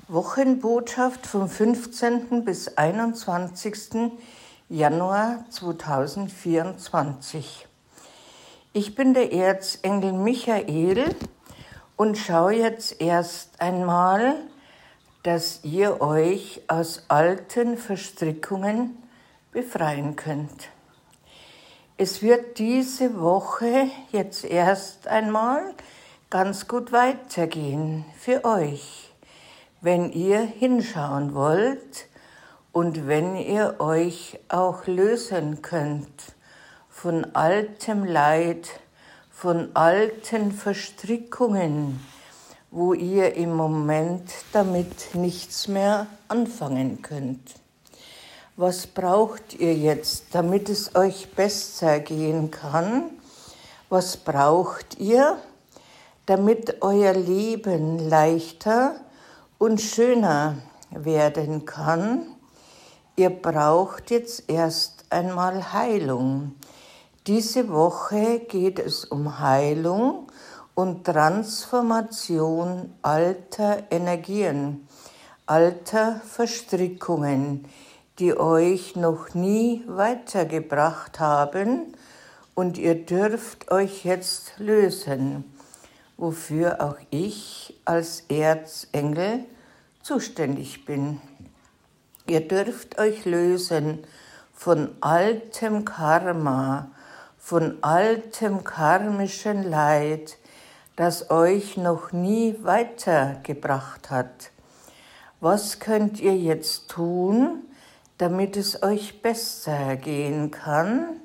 Wochenbotschaft vom 15. bis 21. Januar 2024. Ich bin der Erzengel Michael und schaue jetzt erst einmal, dass ihr euch aus alten Verstrickungen befreien könnt. Es wird diese Woche jetzt erst einmal ganz gut weitergehen für euch, wenn ihr hinschauen wollt und wenn ihr euch auch lösen könnt von altem Leid, von alten Verstrickungen, wo ihr im Moment damit nichts mehr anfangen könnt. Was braucht ihr jetzt, damit es euch besser gehen kann? Was braucht ihr, damit euer Leben leichter und schöner werden kann? Ihr braucht jetzt erst einmal Heilung. Diese Woche geht es um Heilung und Transformation alter Energien, alter Verstrickungen, die euch noch nie weitergebracht haben, und ihr dürft euch jetzt lösen, wofür auch ich als Erzengel zuständig bin. Ihr dürft euch lösen von altem Karma, von altem karmischen Leid, das euch noch nie weitergebracht hat. Was könnt ihr jetzt tun, damit es euch besser gehen kann?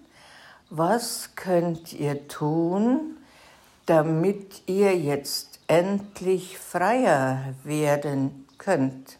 Was könnt ihr tun, damit ihr jetzt endlich freier werden könnt?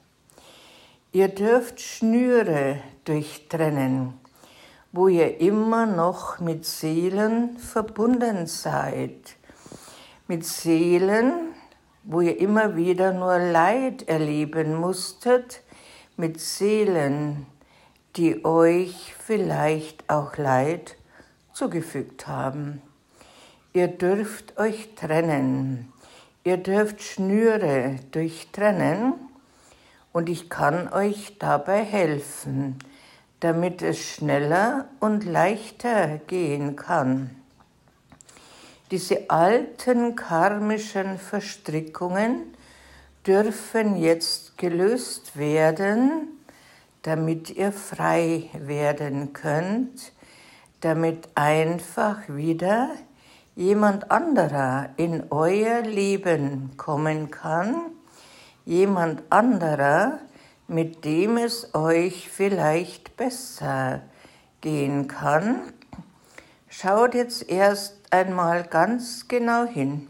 Ihr dürft Schnüre durchtrennen, wo ihr immer noch mit Seelen verbunden seid. Mit Seelen, wo ihr immer wieder nur Leid erleben musstet, mit Seelen, die euch vielleicht auch Leid zugefügt haben. Ihr dürft euch trennen, ihr dürft Schnüre durchtrennen, und ich kann euch dabei helfen, damit es schneller und leichter gehen kann. Diese alten karmischen Verstrickungen dürfen jetzt gelöst werden, damit ihr frei werden könnt, damit einfach wieder jemand anderer in euer Leben kommen kann, jemand anderer, mit dem es euch vielleicht besser gehen kann. Schaut jetzt erst einmal ganz genau hin,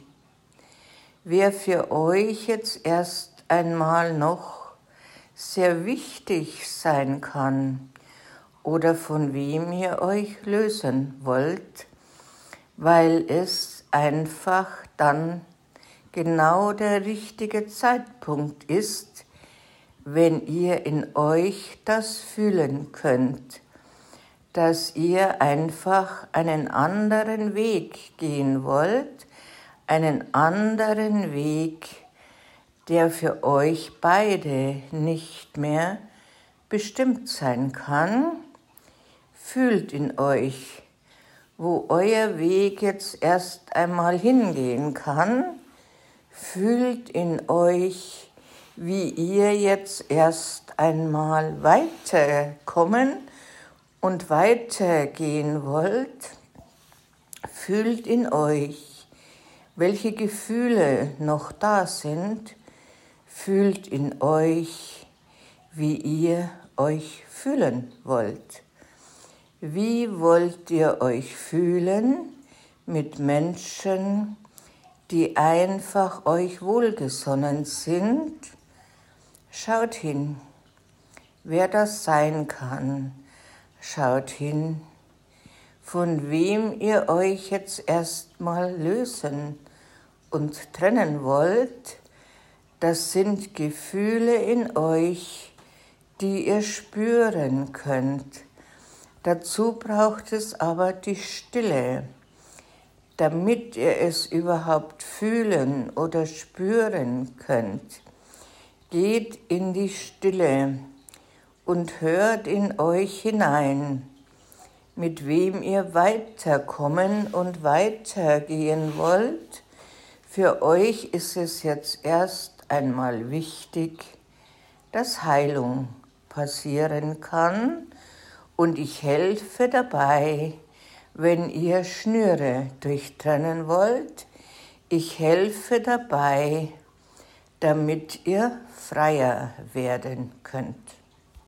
wer für euch jetzt erst einmal noch sehr wichtig sein kann oder von wem ihr euch lösen wollt, weil es einfach dann genau der richtige Zeitpunkt ist, wenn ihr in euch das fühlen könnt, dass ihr einfach einen anderen Weg gehen wollt, einen anderen Weg, der für euch beide nicht mehr bestimmt sein kann. Fühlt in euch, wo euer Weg jetzt erst einmal hingehen kann. Fühlt in euch, wie ihr jetzt erst einmal weiterkommen und weitergehen wollt. Fühlt in euch, welche Gefühle noch da sind. Fühlt in euch, wie ihr euch fühlen wollt. Wie wollt ihr euch fühlen mit Menschen, die einfach euch wohlgesonnen sind? Schaut hin, wer das sein kann. Schaut hin, von wem ihr euch jetzt erstmal lösen und trennen wollt. Das sind Gefühle in euch, die ihr spüren könnt. Dazu braucht es aber die Stille. Damit ihr es überhaupt fühlen oder spüren könnt, Geht in die Stille und hört in euch hinein, mit wem ihr weiterkommen und weitergehen wollt. Für euch ist es jetzt erst einmal wichtig, dass Heilung passieren kann und ich helfe dabei, wenn ihr Schnüre durchtrennen wollt. Ich helfe dabei, damit ihr freier werden könnt.